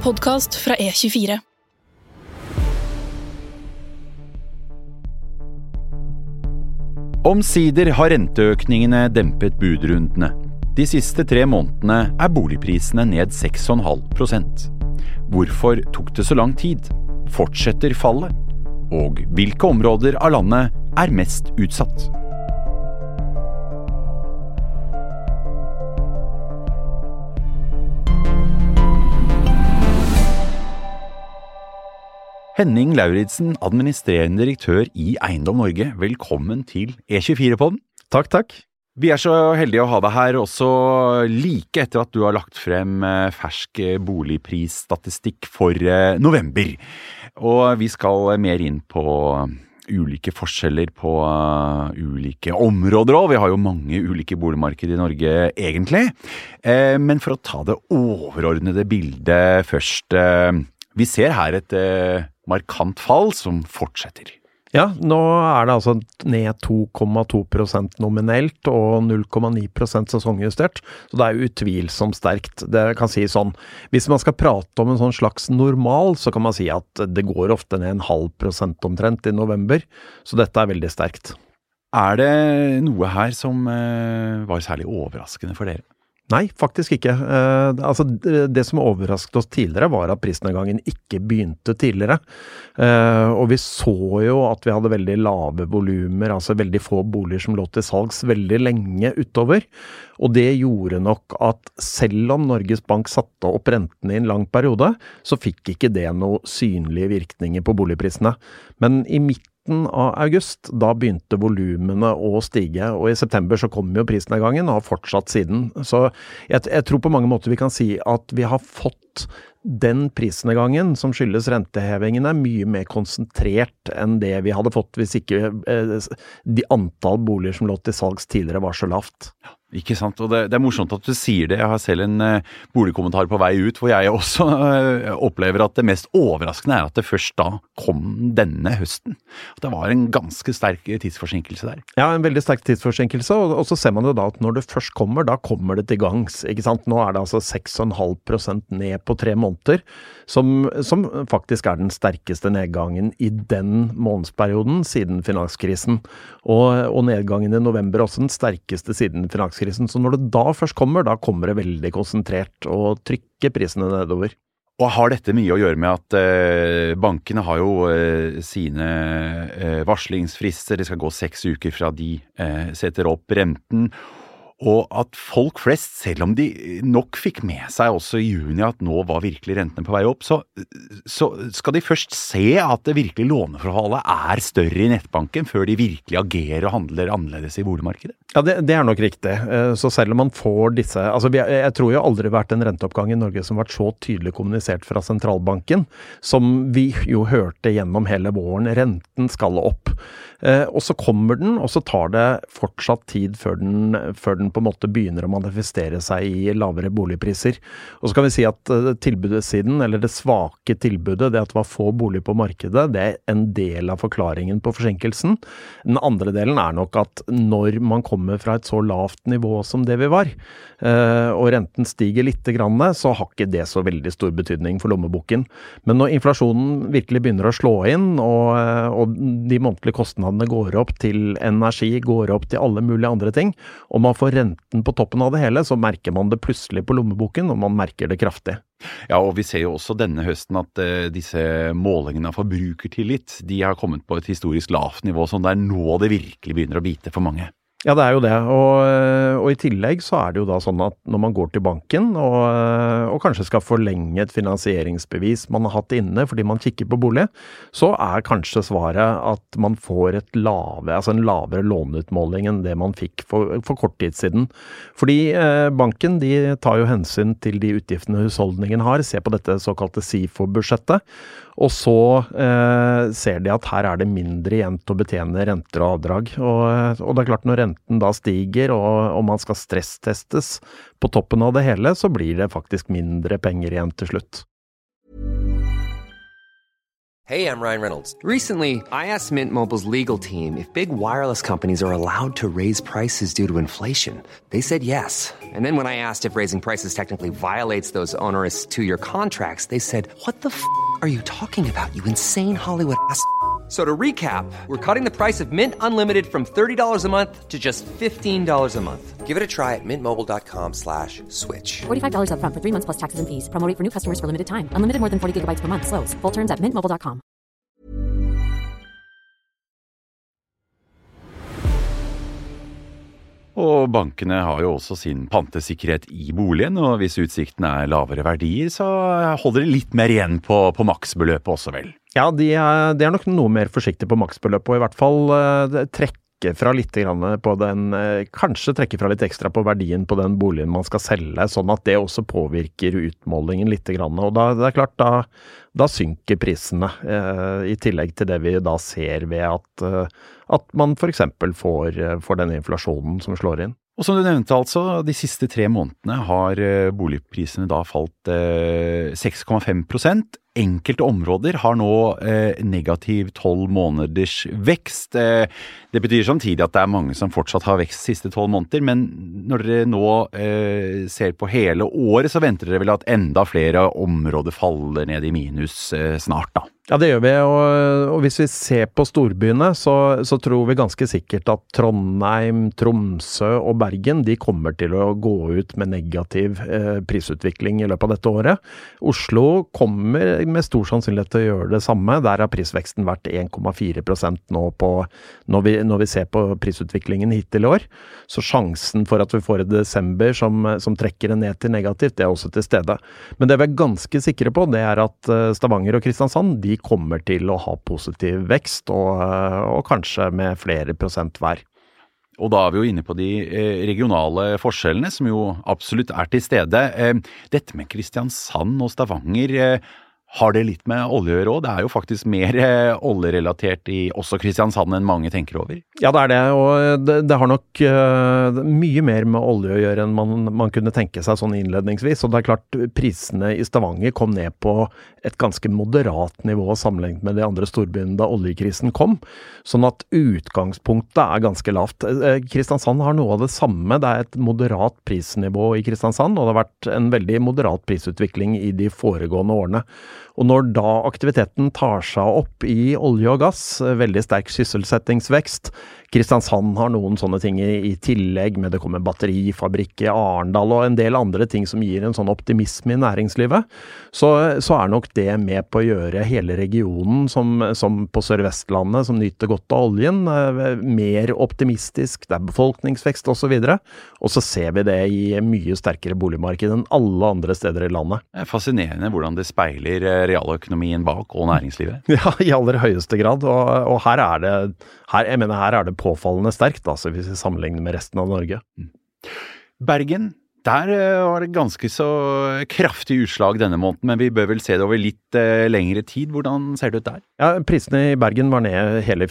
podcast fra E24. Omsider har renteøkningene dempet budrundene. De siste 3 månedene boligprisene ned 6,5%. Hvorfor tok det så lang tid? Fortsetter fallet? Og hvilke områder av landet mest utsatt? Henning Lauritsen, administrerende direktør i Eiendom Norge. Velkommen til E24-podden. Takk. Vi så heldige å ha deg her også like etter at du har lagt frem fersk boligprisstatistikk for november. Og vi skal mer inn på ulike forskjeller på ulike områder også. Vi har jo mange ulike boligmarkeder i Norge egentlig. Men for å ta det overordnede bildet først. Vi ser her et markant fall som fortsetter. Ja, nå det altså ned 2,2% nominelt og 0,9% sesongjustert, så det jo utvilsomt sterkt. Det kan si sånn, hvis man skal prate om en sånn slags normal, så kan man si at det går ofte ned 0,5% omtrent i november, så dette veldig sterkt. Det noe her som var særlig overraskende for dere? Nei, faktisk ikke. Det som overrasket oss tidligere var at prisnedgangen ikke begynte tidligere. Og vi så jo at vi hadde veldig lave volumer, altså veldig få boliger som lå til salgs veldig lenge utover. Og det gjorde nok at selv om Norges Bank satte opp rentene i en lang periode, så fikk ikke det noe synlige virkninger på boligprisene. Men i midten av august, da begynte volumene å stige, og i september så kom jo prisnedgangen og har fortsatt siden. Så jeg tror på mange måter vi kan si at vi har fått den prisnedgangen som skyldes rentehevingene mye mer konsentrert enn det vi hadde fått hvis ikke de antall boliger som lå til salgs tidligere var så lavt. Ja, ikke sant, og det morsomt at du sier det. Jeg har selv en boligkommentar på vei ut, hvor jeg også opplever at det mest overraskende at det først da kom denne høsten. At det var en ganske sterk tidsforsinkelse der. Ja, en veldig sterk tidsforsinkelse, og så ser man jo da at når det først kommer, da kommer det til gangs, ikke sant? Nå det altså 6,5% ned på 3 måneder, som faktisk den sterkeste nedgangen i den månedsperioden siden finanskrisen. Og nedgangen i november også den sterkeste siden finanskrisen. Så når det da først kommer, da kommer det veldig konsentrert og trykker prisene nedover. Og har dette mye å gjøre med at bankene har jo sine varslingsfrister, det skal gå 6 uker fra de setter opp renten, og at folk flest, selv om de nok fikk med seg også i juni at nå var virkelig rentene på vei opp, så skal de først se at det virkelig låneforholdet større i nettbanken før de virkelig agerer og handler annerledes i boligmarkedet. Ja, det nok riktig. Så selv om man får disse, jeg tror jo aldri vært en renteoppgang i Norge som vært så tydelig kommunisert fra sentralbanken, som vi jo hørte gjennom hele våren. Renten skal opp. Og så kommer den, og så tar det fortsatt tid før den på en måte begynner å manifestere seg i lavere boligpriser. Og så kan vi si at tilbudssiden, eller det svake tilbudet, det at det var få boliger på markedet, det en del av forklaringen på forsinkelsen. Den andre delen nok at når man kommer fra et så lavt nivå som det vi var, og renten stiger litt grann, så har ikke det så veldig stor betydning for lommeboken. Men når inflasjonen virkelig begynner å slå inn, og de månedlige kostnadene går opp til energi, går opp til alle mulige andre ting, og man får renten på toppen av det hele, så merker man det plutselig på lommeboken, og man merker det kraftig. Ja, og vi ser jo også denne høsten at disse målingene av forbrukertillit, de har kommet på et historisk lavt nivå, som det nå det virkelig begynner å bite for mange. Ja, det jo det, og i tillegg så det jo da sånn at når man går til banken og kanskje skal forlenge et finansieringsbevis man har hatt inne fordi man kikker på bolig, så kanskje svaret at man får en lavere låneutmåling enn det man fikk for kort tid siden. Fordi banken, de tar jo hensyn til de utgiftene husholdningen har, ser på dette såkalte SIFO-budsjettet, og så ser de at her det mindre igjen til å betjene renter og avdrag. Og det klart når renten da stiger, og man skal stresstestes på toppen av det hele, så blir det faktisk mindre penger igjen til slutt. Hey, I'm Ryan Reynolds. Recently, I asked Mint Mobile's legal team if big wireless companies are allowed to raise prices due to inflation. They said yes. And then when I asked if raising prices technically violates those onerous two-year contracts, they said, what the f*** are you talking about, you insane Hollywood ass f- So to recap, we're cutting the price of Mint Unlimited from $30 a month to just $15 a month. Give it a try at mintmobile.com/switch. $45 up front for 3 months plus taxes and fees. Promo rate for new customers for limited time. Unlimited more than 40 gigabytes per month. Slows full terms at mintmobile.com. Og bankene har jo også sin pantesikkerhet i boligen, og hvis utsikten er lavere verdier, så holder de litt mer igjen på maksbeløpet også vel. Ja, de er nok noe mer forsiktige på maksbeløpet, og i hvert fall trekke fra litt grann på den, kanskje trekke fra litt ekstra på verdien på den boligen man skal selge, sånn at det også påvirker utmålingen litt grann. Og da, det er klart, da synker prisene, i tillegg til det vi da ser ved at man for eksempel får den inflasjonen som slår inn. Og som du nevnte altså, de siste 3 månedene har boligprisene da falt 6,5%. Enkelte områder har nå negativ 12 måneders vekst. Det betyr samtidig at det er mange som fortsatt har vekst de siste 12 måneder, men når dere nå ser på hele året, så venter dere vel at enda flere områder faller ned i minus snart da? Ja, det gjør vi, og hvis vi ser på storbyene, så tror vi ganske sikkert at Trondheim, Tromsø og Bergen, de kommer til å gå ut med negativ prisutvikling i løpet av dette året. Oslo kommer med stor sannsynlighet til å gjøre det samme. Der har prisveksten vært 1,4% nå når vi ser på prisutviklingen hittil i år. Så sjansen for at vi får i desember som trekker det ned til negativt, det er også til stede. Men det vi er ganske sikre på, det er at Stavanger og Kristiansand, de kommer til å ha positiv vekst, og kanskje med flere prosent hver. Og da er vi jo inne på de regionale forskjellene, som jo absolutt er til stede. Dette med Kristiansand og Stavanger, har det litt med olje å gjøre også? Det er jo faktisk mer oljerelatert i også Kristiansand enn mange tenker over. Ja, det er det, og det har nok mye mer med olje å gjøre enn man kunne tenke seg sånn innledningsvis. Og det er klart, prisene i Stavanger kom ned på et ganske moderat nivå sammenlignet med de andre storbyene da oljekrisen kom. Sånn at utgangspunktet er ganske lavt. Kristiansand har noe av det samme. Det er et moderat prisnivå i Kristiansand, og det har vært en veldig moderat prisutvikling i de foregående årene. Og når da aktiviteten tar seg opp i olje og gass, veldig sterk sysselsettingsvekst, Kristiansand har noen sånne ting i tillegg, med det kommer batterifabrikk i Arendal og en del andre ting som gir en sånn optimisme i næringslivet, så er nok det med på å gjøre hele regionen som på Sør-Vestlandet, som nyter godt av oljen, mer optimistisk, det er befolkningsvekst og så videre. Og så ser vi det i mye sterkere boligmarked enn alle andre steder i landet. Det er fascinerende hvordan det speiler realøkonomien bak og næringslivet. Ja, i aller høyeste grad, og her er det påfallende sterkt, altså, hvis vi sammenligner med resten av Norge. Bergen, der var det ganske så kraftig utslag denne måneden, men vi bør vel se det over litt lengre tid. Hvordan ser det ut der? Ja, prisene i Bergen var ned hele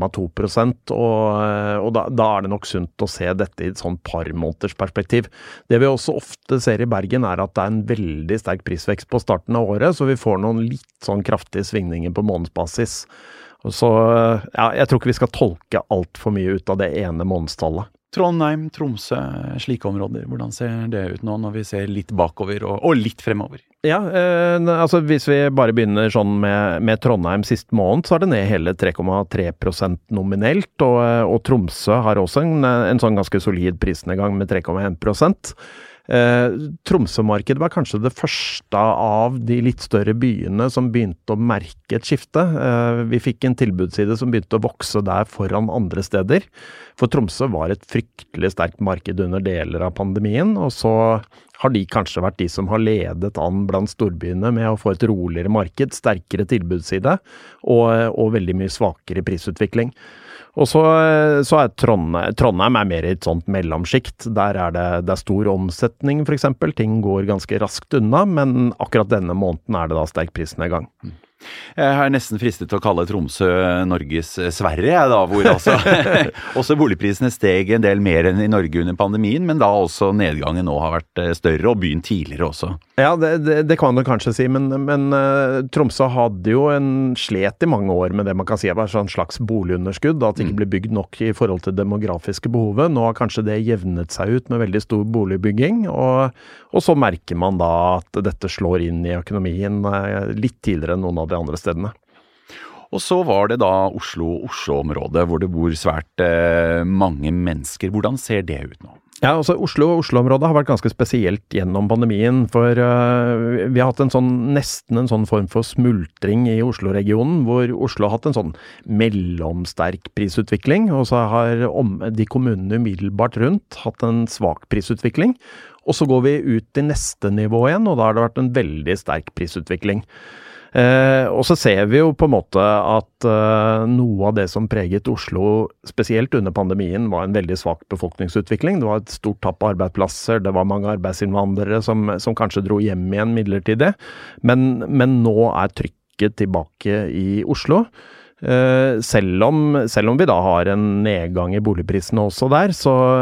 4,2%, og da er det nok sunt å se dette i et sånn par måneders perspektiv. Det vi også ofte ser i Bergen er at det er en veldig sterk prisvekst på starten av året, så vi får noen litt sånn kraftige svingninger på månedsbasis. Så ja, jeg tror ikke vi skal tolke alt for mye ut av det ene månedstallet. Trondheim, Tromsø, slike områder, hvordan ser det ut nå når vi ser litt bakover og litt fremover? Ja, altså hvis vi bare begynner sånn med Trondheim sist måned, så er det ned hele 3,3% nominelt, og Tromsø har også en sånn ganske solid prisnedgang med 3,1%. Tromsø-markedet var kanskje det første av de litt større byene som begynte å merke et skifte. Vi fikk en tilbudsside som begynte å vokse der foran andre steder. For Tromsø var et fryktelig sterkt marked under deler av pandemien, og så har de kanskje vært de som har ledet an blant storbyene med å få et roligere marked, sterkere tilbudsside og veldig mye svakere prisutvikling. Og så er Trondheim er mer i et sånt mellomskikt. Der er det er stor omsetning, for eksempel. Ting går ganske raskt unna, men akkurat denne måneden er det da sterk prisnedgang. Jeg nesten fristet til å kalle Tromsø Norges Sverige, da, hvor altså også boligprisene steg en del mer enn i Norge under pandemien, men da også nedgangen nå har vært større, og byen tidligere også. Ja, det kan du kanskje si, men Tromsø hadde jo en slet i mange år med det man kan si var en slags boligunderskudd, at det ikke ble bygd nok i forhold til demografiske behovet. Nå har kanskje det jevnet seg ut med veldig stor boligbygging, og så merker man da at dette slår inn i økonomien litt tidligere enn noen av de andre stedene. Og så var det da Oslo-området, hvor det bor svært mange mennesker. Hvordan ser det ut nå? Ja, altså Oslo-området har vært ganske spesielt gjennom pandemien, for vi har hatt nesten en sånn form for smultring i Oslo-regionen, hvor Oslo har hatt en sånn mellomsterk prisutvikling, og så har de kommunene umiddelbart rundt hatt en svak prisutvikling, og så går vi ut til neste nivå igjen, og da har det vært en veldig sterk prisutvikling. Og så ser vi jo på en måte at noe av det som preget Oslo, spesielt under pandemien, var en veldig svak befolkningsutvikling. Det var et stort tapp av arbeidsplasser, det var mange arbeidsinnvandrere som kanskje dro hjem igjen midlertidig, men nå er trykket tilbake i Oslo. Selv om vi da har en nedgang i boligprisene også der,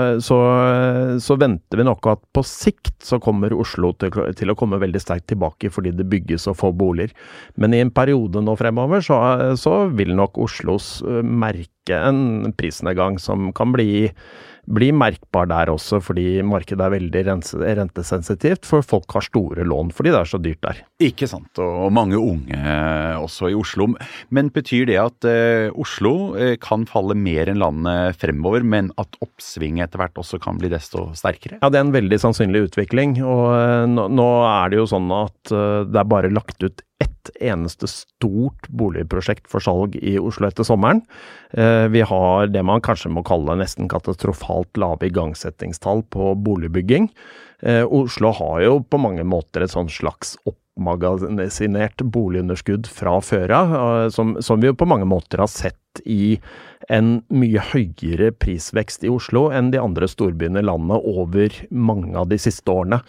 så venter vi nok at på sikt så kommer Oslo til å komme veldig sterkt tilbake fordi det bygges og få boliger. Men i en periode nå fremover så vil nok Oslos merke en prisnedgang som kan bli merkbar der også, fordi markedet er veldig rentesensitivt, for folk har store lån, fordi det er så dyrt der. Ikke sant, og mange unge også i Oslo. Men betyr det at Oslo kan falle mer enn landet fremover, men at oppsvinget etter hvert også kan bli desto sterkere? Ja, det er en veldig sannsynlig utvikling, og nå er det jo sånn at det er bare lagt ut ett eneste stort boligprosjekt for salg i Oslo etter sommeren. Vi har det man kanskje må kalle nesten katastrofalt lave igangsettingstall på boligbygging. Oslo har jo på mange måter et sånn slags oppmagasinert boligunderskudd fra før av, som vi jo på mange måter har sett i en mye høyere prisvekst i Oslo enn de andre storbyene i landet over mange av de siste årene.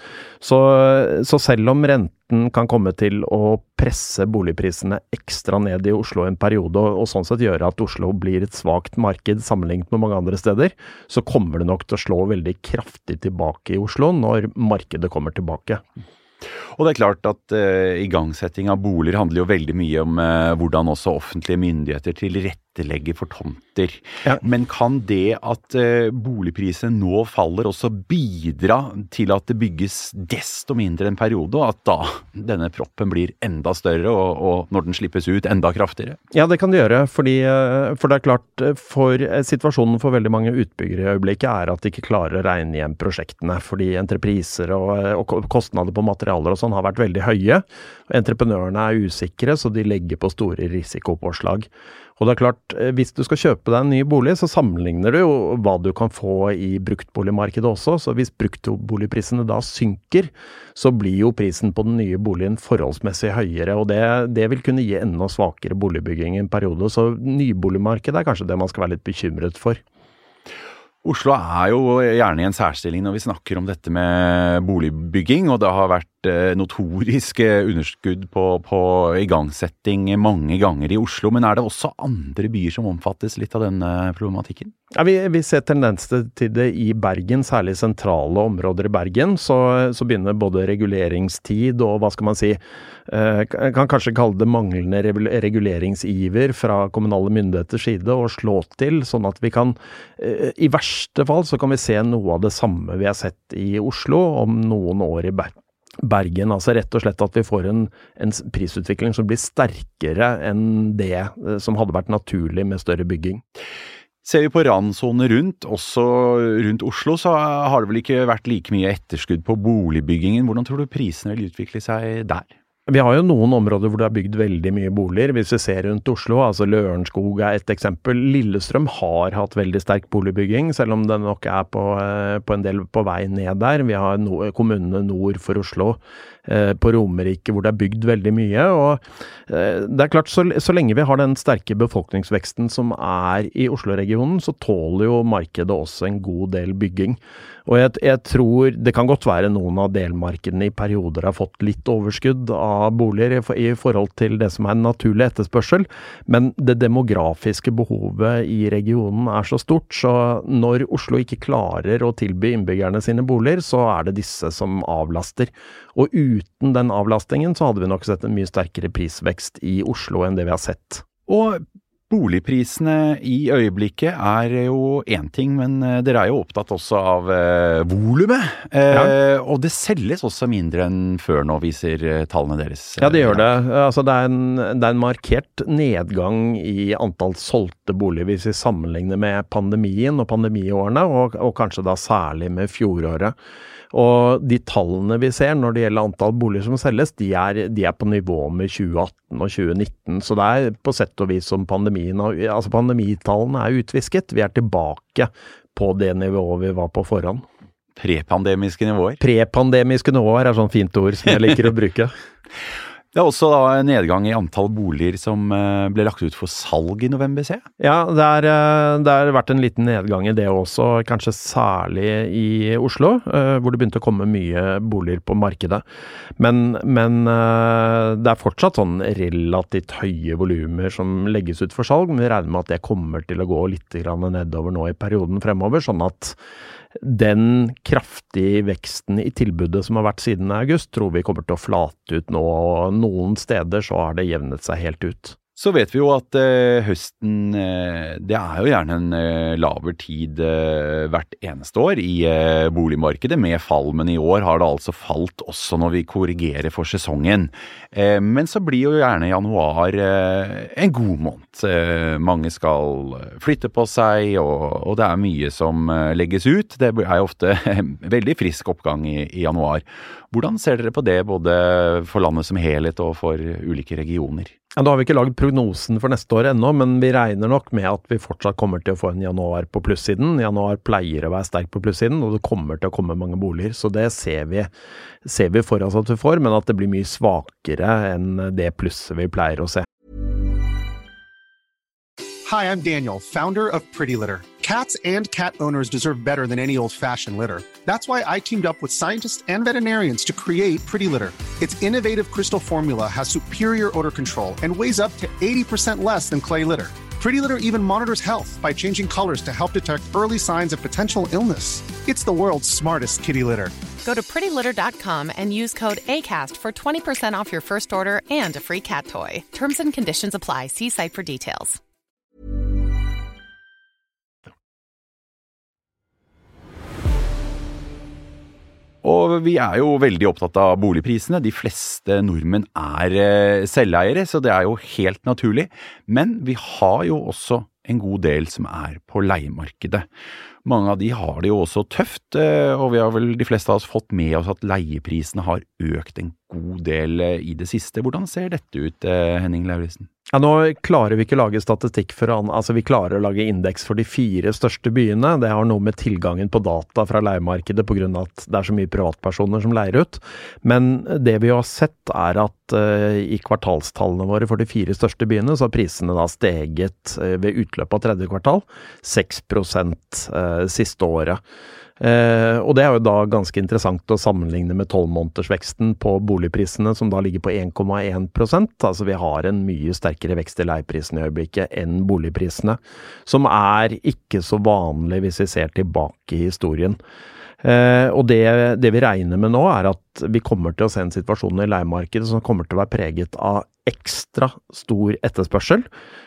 Så selv om renten kan komme til å presse boligprisene ekstra ned i Oslo en periode, og sånn sett gjøre at Oslo blir et svagt marked sammenlignet med mange andre steder, så kommer det nok til å slå veldig kraftig tilbake i Oslo når markedet kommer tilbake. Og det er klart at igangsetting av boliger handler jo veldig mye om hvordan også offentlige myndigheter tilrettelegger for tomter. Ja. Men kan det at boligprisene nå faller også bidra til at det bygges desto mindre en periode, og at da denne proppen blir enda større, og når den slippes ut enda kraftigere? Ja, det kan det gjøre, for det er klart, for situasjonen for veldig mange utbyggere i øyeblikket er at de ikke klarer å regne hjem prosjektene, fordi entrepriser og kostnader på materialer og sånn har vært veldig høye. Entreprenørene er usikre, så de legger på store risikopåslag. Og det er klart, hvis du skal kjøpe deg en ny bolig, så sammenligner du jo hva du kan få i bruktboligmarkedet også. Så hvis bruktboligprisene da synker, så blir jo prisen på den nye boligen forholdsmessig høyere, og det vil kunne gi enda svakere boligbygging i en periode. Så nyboligmarkedet er kanskje det man skal være litt bekymret for. Oslo er jo gjerne i en særstilling når vi snakker om dette med boligbygging, og det har vært notorisk underskudd på igangsetting mange ganger i Oslo, men er det også andre byer som omfattes litt av denne problematikken? Ja, vi ser tendenser til det i Bergen, særlig sentrale områder i Bergen, så begynner både reguleringstid og hva skal man si, kan kanskje kalle det manglende reguleringsiver fra kommunale myndigheters side og slå til, sånn at vi kan, i verste fall så kan vi se noe av det samme vi har sett i Oslo om noen år i Bergen, altså rett og slett at vi får en prisutvikling som blir sterkere enn det som hadde vært naturlig med større bygging. Ser vi på randsoner rundt, også rundt Oslo, så har det vel ikke vært like mye etterskudd på boligbyggingen. Hvordan tror du prisene vil utvikle seg der? Vi har jo noen områder hvor det er bygd veldig mye boliger. Hvis vi ser rundt Oslo, altså Lørenskog er et eksempel. Lillestrøm har hatt veldig sterk boligbygging, selv om den nok er på en del på vei ned der. Vi har kommunene nord for Oslo, på Romerike, hvor det er bygd veldig mye. Og det er klart, så lenge vi har den sterke befolkningsveksten som er i Oslo-regionen, så tåler jo markedet også en god del bygging. Og jeg tror det kan godt være noen av delmarkedene i perioder har fått litt overskudd av av boliger i forhold til det som en naturlig etterspørsel, men det demografiske behovet i regionen så stort, så når Oslo ikke klarer å tilby innbyggerne sine boliger, så det disse som avlaster. Og uten den avlastingen så hadde vi nok sett en mye sterkere prisvekst i Oslo enn det vi har sett. Og boligprisene i øyeblikket jo en ting, men dere jo opptatt også av volumet. Og det selges også mindre enn før nå, viser tallene deres. Ja, det gjør det. Altså, det en markert nedgang i antall solgte boliger hvis vi sammenligner med pandemien og pandemiårene, og kanskje da særlig med fjoråret. Og de tallene vi ser når det gjelder antall boliger som selges, de på nivå med 2018 og 2019, så det på sett og vis som pandemien, altså pandemitallene utvisket. Vi tilbake på det nivået vi var på forhånd. Prepandemiske nivåer? Prepandemiske nivåer sånn fint ord som jeg liker å bruke. Det også da en nedgang i antall boliger som ble lagt ut for salg i november, ser jeg. Ja, det har vært en liten nedgang i det også, kanskje særlig i Oslo, hvor det begynte å komme mye boliger på markedet. Men det fortsatt sånn relativt høye volumer som legges ut for salg, men vi regner med at det kommer til å gå litt nedover nå i perioden fremover, sånn at den kraftige veksten i tilbudet som har vært siden august, tror vi kommer til å flate ut nå, og noen steder så har det jevnet seg helt ut. Så vet vi jo at høsten, det jo gjerne en lavere tid hvert eneste år i boligmarkedet med fall, men i år har det altså falt også når vi korrigerer for sesongen. Men så blir jo gjerne januar en god måned. Mange skal flytte på seg, og det mye som legges ut. Det jo ofte veldig frisk oppgang i januar. Hvordan ser dere på det både for landet som helhet og for ulike regioner? Ja, da har vi ikke laget prognosen for neste år ennå, men vi regner nok med at vi fortsatt kommer til å få en januar på plussiden. Januar pleier å være sterk på plussiden, og det kommer til å komme mange boliger. Så det ser vi for oss at vi får, men at det blir mye svakere enn det plusset vi pleier å se. Hi, I'm Daniel, founder of Pretty Litter. Cats and cat owners deserve better than any old-fashioned litter. That's why I teamed up with scientists and veterinarians to create Pretty Litter. Its innovative crystal formula has superior odor control and weighs up to 80% less than clay litter. Pretty Litter even monitors health by changing colors to help detect early signs of potential illness. It's the world's smartest kitty litter. Go to prettylitter.com and use code ACAST for 20% off your first order and a free cat toy. Terms and conditions apply. See site for details. Og vi jo veldig opptatt av boligprisene. De fleste nordmenn selveiere, så det jo helt naturlig. Men vi har jo også en god del som på leiemarkedet. Mange av de har det jo også tøft, og vi har vel de fleste av oss fått med oss at leieprisene har økt en god del i det siste. Hvordan ser dette ut, Henning Lauritzen? Ja, nå klarer vi ikke å lage statistikk altså vi klarer å lage indeks for de 4 største byene. Det har noe med tilgangen på data fra leiemarkedet på grunn av at det så mye privatpersoner som leier ut. Men det vi har sett at i kvartalstallene våre for de 4 største byene så har prisene da steget ved utløpet av tredje kvartal 6% siste året. Og det jo da ganske interessant å sammenligne med 12-månedersveksten på boligprisene som da ligger på 1,1%. Altså vi har en mye sterkere vekst i leieprisene i øyeblikket enn boligprisene, som ikke så vanlig hvis vi ser tilbake i historien. Og det vi regner med nå at vi kommer til å se en situasjon i leiemarkedet som kommer til å være preget av ekstra stor etterspørsel.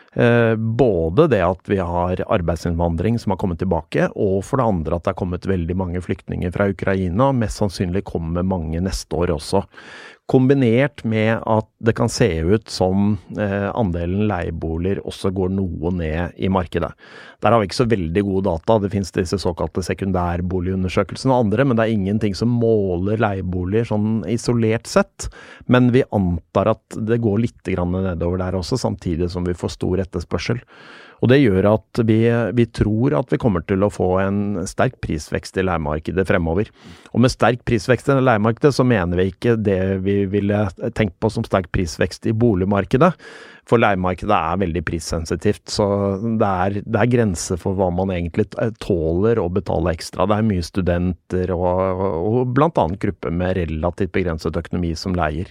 Både det at vi har arbeidsinnvandring som har kommet tilbake, og for det andre at det har kommet veldig mange flyktninger fra Ukraina, og mest sannsynlig kommer mange neste år også. Kombinert med at det kan se ut som andelen leieboliger også går noe ned i markedet. Der har vi ikke så veldig gode data. Det finnes disse såkalte sekundærboligundersøkelsene og andre, men det ingenting som måler leieboliger sånn isolert sett. Men vi antar at det går litt grann nedover der også, samtidig som vi får stor etterspørsel. Og det gjør at vi tror at vi kommer til å få en sterk prisvekst i leiemarkedet fremover. Og med sterk prisvekst i leiemarkedet så mener vi ikke det vi ville tenkt på som sterk prisvekst i boligmarkedet. For leiemarkedet veldig prissensitivt, så det grenser for hva man egentlig tåler å betale ekstra. Det mye studenter og blant annet grupper med relativt begrenset økonomi som leier.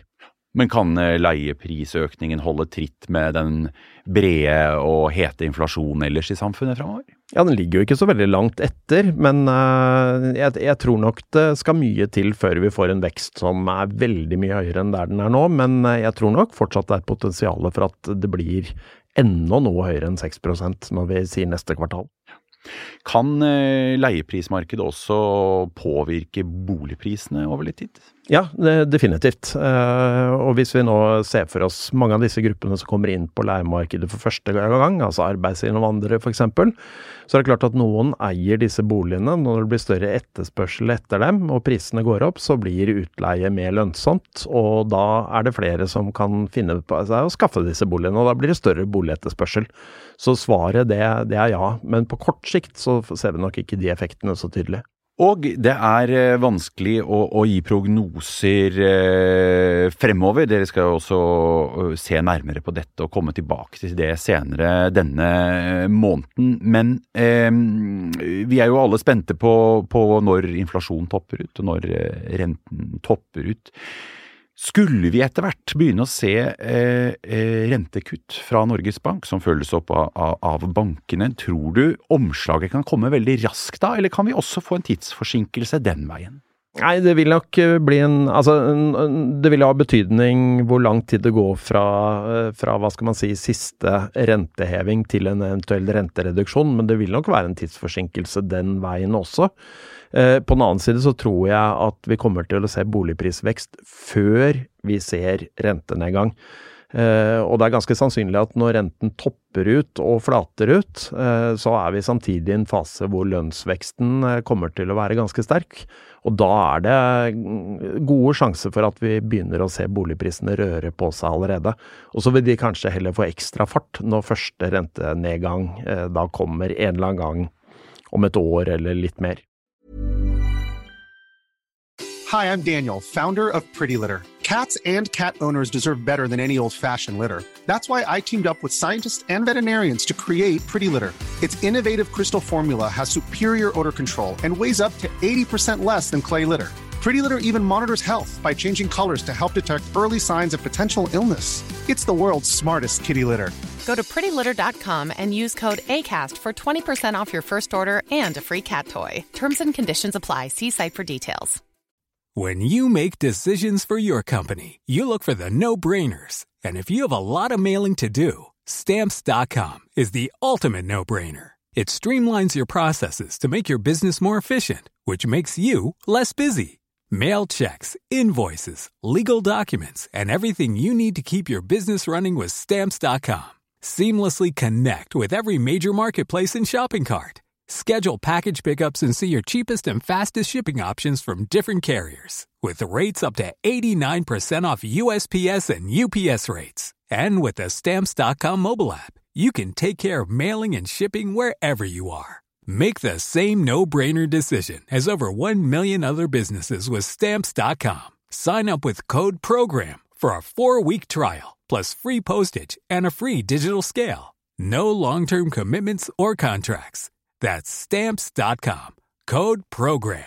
Men kan leieprisøkningen holde tritt med den brede og hete inflasjonen ellers i samfunnet fremover? Ja, den ligger jo ikke så veldig langt etter, men jeg tror nok det skal mye til før vi får en vekst som veldig mye høyere enn der den nå, men jeg tror nok fortsatt det et potensial for at det blir enda noe høyere enn 6% når vi sier neste kvartal. Kan leieprismarkedet også påvirke boligprisene over litt tid? Ja, definitivt. Og hvis vi nå ser for oss mange av disse gruppene som kommer inn på leiemarkedet for første gang, altså arbeidsinnvandrere for eksempel, så det klart at noen eier disse boligene. Når det blir større etterspørsel etter dem, og prisene går opp, så blir utleie mer lønnsomt, og da det flere som kan finne på seg å skaffe disse boligene, og da blir det større boligetterspørsel. Så svaret det ja, men på kort sikt så ser vi nok ikke de effektene så tydelig. Og det vanskelig å gi prognoser fremover. Dere skal også se nærmere på dette og komme tilbake til det senere denne måneden. Men vi jo alle spente på når inflasjonen topper ut, og når renten topper ut. Skulle vi etter hvert begynne å se rentekutt fra Norges Bank som følges opp av bankene, tror du omslaget kan komme veldig raskt da, eller kan vi også få en tidsforsinkelse den veien? Nei, det vil nok bli det vil ha betydning hvor lang tid det går fra hva skal man si, siste renteheving til en eventuell rentereduksjon, men det vil nok være en tidsforsinkelse den veien også. På den annen side så tror jeg at vi kommer til å se boligprisvekst før vi ser rentenedgang. Og det ganske sannsynlig at når renten topper ut og flater ut, så vi samtidig i en fase hvor lønnsveksten kommer til å være ganske sterk. Og da det gode sjanser for at vi begynner å se boligprisene røre på seg allerede. Og så vil de kanskje heller få ekstra fart når første rentenedgang da kommer en eller annen gang om et år eller litt mer. Hi, I'm Daniel, founder of Pretty Litter. Cats and cat owners deserve better than any old-fashioned litter. That's why I teamed up with scientists and veterinarians to create Pretty Litter. Its innovative crystal formula has superior odor control and weighs up to 80% less than clay litter. Pretty Litter even monitors health by changing colors to help detect early signs of potential illness. It's the world's smartest kitty litter. Go to prettylitter.com and use code ACAST for 20% off your first order and a free cat toy. Terms and conditions apply. See site for details. When you make decisions for your company, you look for the no-brainers. And if you have a lot of mailing to do, Stamps.com is the ultimate no-brainer. It streamlines your processes to make your business more efficient, which makes you less busy. Mail checks, invoices, legal documents, and everything you need to keep your business running with Stamps.com. Seamlessly connect with every major marketplace and shopping cart. Schedule package pickups and see your cheapest and fastest shipping options from different carriers. With rates up to 89% off USPS and UPS rates. And with the Stamps.com mobile app, you can take care of mailing and shipping wherever you are. Make the same no-brainer decision as over 1 million other businesses with Stamps.com. Sign up with code PROGRAM for a 4-week trial, plus free postage and a free digital scale. No long-term commitments or contracts. That's Stamps.com. Code PROGRAM.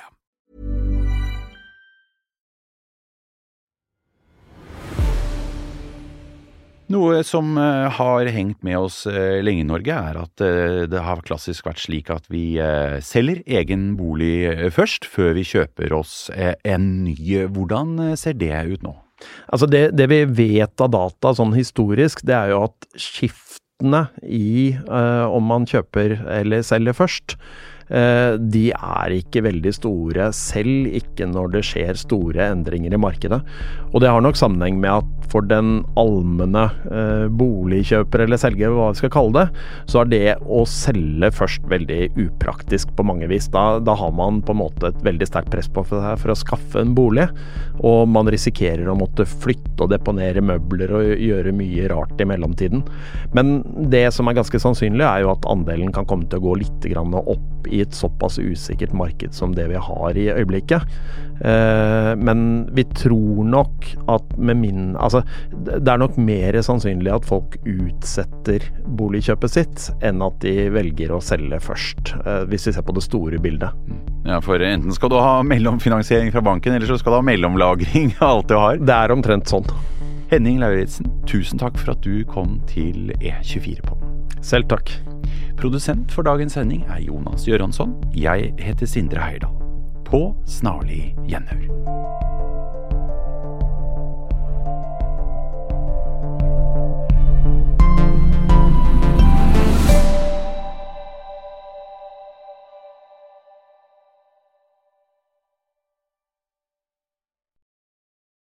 Noe som har hengt med oss lenge i Norge at det har klassisk vært slik at vi selger egen bolig først, før vi kjøper oss en ny. Hvordan ser det ut nå? Altså det vi vet av data sånn historisk, det jo at skiftene i om man kjøper eller selger først, de ikke veldig store, selv ikke når det skjer store endringer i markedet. Og det har nok sammenheng med at for den allmenne boligkjøper eller selger, hva vi skal kalle det, så det å selge først veldig upraktisk på mange vis. Da har man på en måte et veldig sterkt press på seg for å skaffe en bolig, og man risikerer å måtte flytte og deponere møbler og gjøre mye rart i mellomtiden. Men det som ganske sannsynlig jo at andelen kan komme til å gå litt grann opp i et såpass usikkert marked som det vi har i øyeblikket. Men vi tror nok at det nok mer sannsynlig at folk utsetter boligkjøpet sitt enn at de velger å selge først, hvis vi ser på det store bildet. Ja, for enten skal du ha mellomfinansiering fra banken, eller så skal du ha mellomlagring av alt du har. Det omtrent sånn. Henning Lauritzen, tusen takk for at du kom til E24-podden. Selv takk. Produsent for dagens sending Jonas Gjøransson. Jeg heter Sindre Heierdal. På snarlig gjenhør.